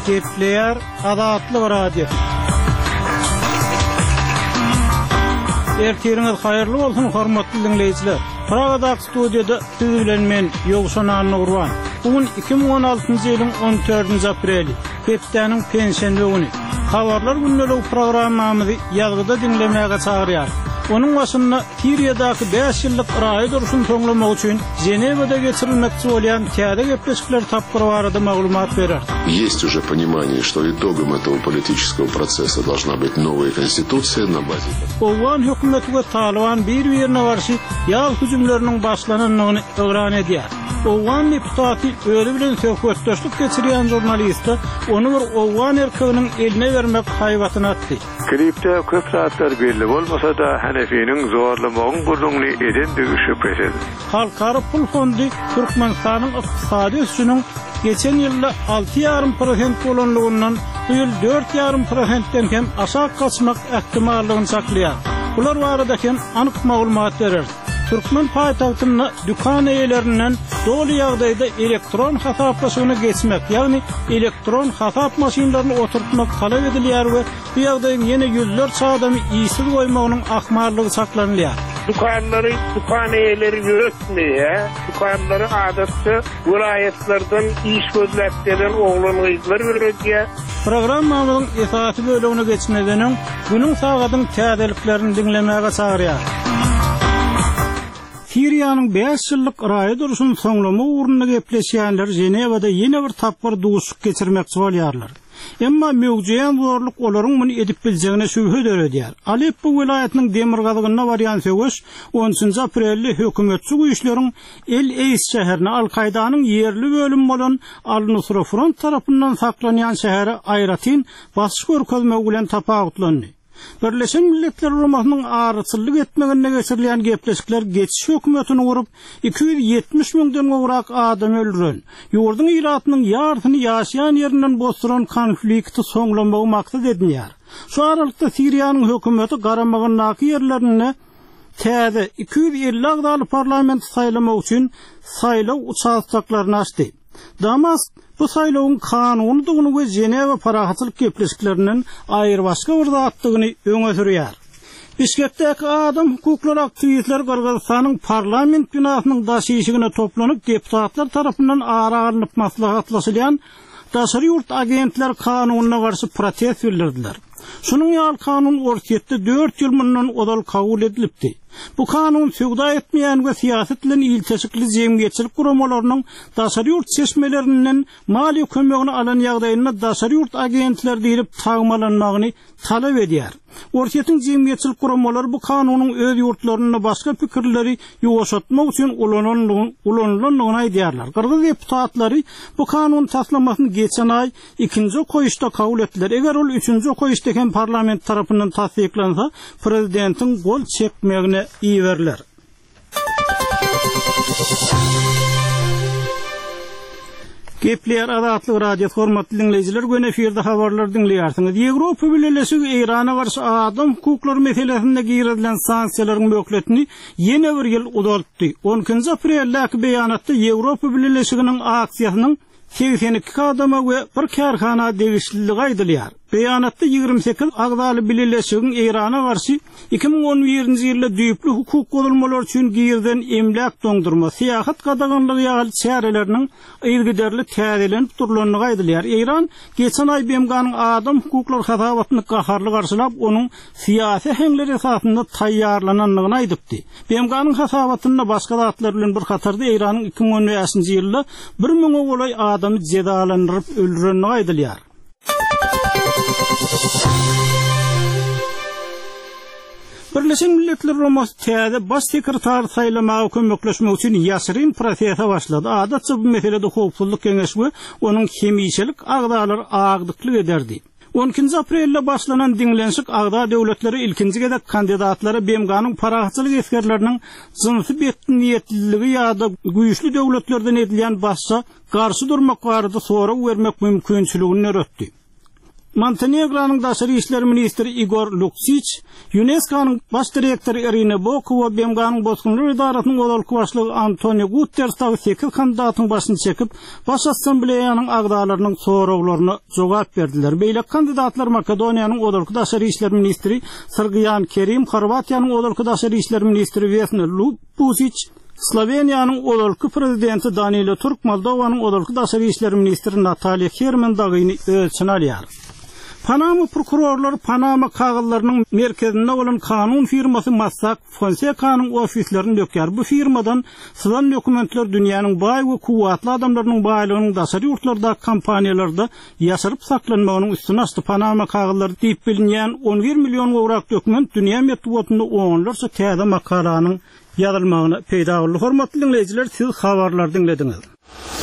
Kepler Adatlyk Radio. Ertiriniz hayırlı olsun hormatly dinleyijiler. Pragadak studiyada siz bilen men Ýogşan Nurwan. Bugün 2016-njy ýylyň 14-nji apreli, hepdeniň pensiýa güni. Habarlar günleri programmamyzy ýagdaýda dinlemäge çagyrýar. Onun başında Siriýadaky 5 ýyllyk raýat duruşyny toňlamak üçin Женевада geçirilmekçi bolan täze gepleşikler tapgyry barada maglumat berer. Есть уже понимание, что итогом этого политического процесса должна быть новая конституция на базе. Owgan hökümeti we Taliban bir-birine garşy ýag hüjümleriniň başlananyny öwran edýär. Owgan deputaty öyle bilen söhbetdeşlik geçirýän jurnalistler onu bir Owgan erkeginiň eline bermek haýwatyny atdy. Kripte köp saatlar belli bolmasa da Hanefi'nin zorlamagyň gurrunly edendigi şüphesiz. Halkara pul fondy Türkmenistanyň ykdysady ösüşiniň geçen ýylda 6,5% bolanlygyndan bu ýyl 4,5%den hem aşağı kaçmak ähtimallygyny saklaýar. Bular barada hem anyk maglumat berer. Türkmen paýtagtyna dükkan eýelerinden dolu ýagdaýda elektron hasaplaşygyna geçmek, ýagny elektron hasap maşinlaryny oturtmak talap edilýär we bu ýagdaýyň ýene ýüzlerçe adamy iýsiz goýmagynyň ahmarlygy saklanýar. Dükkanları, dükkan eýeleri ýötmeýär. Dükkanları adatda vilayetlerden iş gözläp gelen oğlanlylar berýär. Programmamyň esasy bölümine geçmeden günüň sagatyň täzeliklerini dinlemäge çagyrýar. Siriýanyň 5 ýyllyk raýat duruşyny soňlama ugrunda gepleşýänler Женевада ýene bir tapgyr duşuk geçirmekçi bolýarlar. Emma mögüjeýän zorluk olaryň muny edip biljegine şübhe döredýär. Aleppo vilayetiniň Demirgazygyna barýan söwüş 10-njy aprelde hökümetçi güýçleriň El Eis şäherine Al-Kaidanyň ýerli bölüm bolan Al-Nusra Front tarapyndan saklanýan şäheri Ayratin basyş görkezmegi bilen tapawutlandy. Birleşen Milletler Uramasynyň arıçylyk etmegine geçirilýän gepleşikler geçiş hökümetini urup 270 000den gowrak adam öldüren, ýurdun ýylatynyň ýartyny ýaşaýan ýerinden bozduran konflikti soňlamagy maksat edilýär. Şu aralykda Siriýanyň hökümeti garamagynaky ýerlerine täze 250 agdaly parlament saýlamak üçin saýlaw uçaklaryny açdy. Damask bu saýlawyň kanunydygyny we Jeneva parahatçylyk gepleşikleriniň aýyrbaşka bir zatdygyny öňe sürýär. Bişkekdäki adam hukuklary aktivistler Kırgızstanyň parlament binasynyň daşyşygyna toplanyp deputatlar tarapyndan ara alınıp maslahatlaşylýan daşary ýurt agentler kanunyna garşy protest bildirdiler. Şunun ýaly kanun ortaýetde 4 ýyl mundan odal kabul edilipdi. Bu kanun söwda etmeýän we siýaset bilen ilteşikli jemgyýetçilik guramalarynyň daşary ýurt seçmelerinden mali kömegini alan ýagdaýynda daşary ýurt agentler diýilip tagmalanmagyny talap edýär. Ortaýetiň jemgyýetçilik guramalary bu kanunyň öz ýurtlaryna başga pikirleri ýoşatmak üçin ulanylanyny aýdýarlar. Kırgız deputatlary bu kanun taslamasyny geçen ay 2-nji koýuşda kabul etdiler. Eger ol 3-nji koýuşda hem parlament tarapyndan tasdiklansa, prezidentiň gol çekmegine iýerler. Kepler Adatlyk Radio hormatly dinleyijiler, gün efirde habarlar dinleýärsiňiz. Ýewropa Birleşigi Irana garşy adam hukuklary meselesinde girilen sanksiýalaryň möhletini ýene bir ýyl uzatdy. 10-njy aprelde beýanatda Ýewropa Birleşiginiň aksiýasynyň 82 adama we bir karhana degişliligi aýdylýar. Beýanatda 28 agdaly Birleşigiň Irana garşy 2011-nji ýylda düýpli hukuk golulmalar üçin girden emlak doňdurma, syýasat gadaganlygy ýaly çäreleriniň ýylgyderli täzelenip durulanyny aýdylýar. Iran geçen ay BMG'nyň adam hukuklary hasabatyny gaharly garşylap, onuň syýasy heňleri esasynda taýýarlananyny aýdypdy. BMG'nyň hasabatyna başga zatlar bilen bir hatarda Iranyň 2015-nji ýylda 1000 golay adamy jedalandyryp öldüreni aýdylýar. Birleşen Milletler Uramasyny täze baş sekretar saýlamagy kömekleşmek üçin ýaşyryn prosese başlady. Adatça bu meselede hukukçylyk keňeşi onuň hemiýeçilik agdalary agdyklyk ederdi. 12 aprelde başlanan dinlenşik agda döwletleri ilkinji gedek kandidatlary BMG'nyň parahatçylyk eskerleriniň jynsy betniýetliligi ýa-da güýçlü döwletlerden edilýän başça garşy durmak barada soraw bermek mümkinçiligini öretdi. Montenegro'nun Daşary işler ministri Igor Lukšić, UNESCO'nun baş direktori Irina Bokova, BMG'nın bozgunlar idaratynyň godalky başlygy Antonio Guterres tagy 8 kandidatyň başyny çekip, baş assambleýanyň agdalarynyň sorawlaryna jogap berdiler. Beýle kandidatlar Makedoniýanyň godalky Daşary işler ministri Sergiyan Kerim, Horwatiýanyň godalky Daşary işler ministri Vesna Lupušić, Sloveniýanyň godalky prezidenti Danilo Turk, Moldowanyň godalky Daşary işler ministri Natalya Hermandagyny ölçüne alýar. Panama prokurorları Panama kağıtlarının merkezinde olan kanun firması Mossack Fonseca'nın ofislerini döker. Bu firmadan sılan dokumentler dünyanın bay ve kuvvetli adamlarının baylığının daşary yurtlarda, kampanyalarda yaşarıp saklanmağının üstüne açtı. Panama kağıtları deyip bilinýän 11 milyon gowrak dokument dünya metbuatında onlarca täze makalanın yazılmağına peýda boldy. Hormatly dinleýijiler, siz habarlar dinlediniz.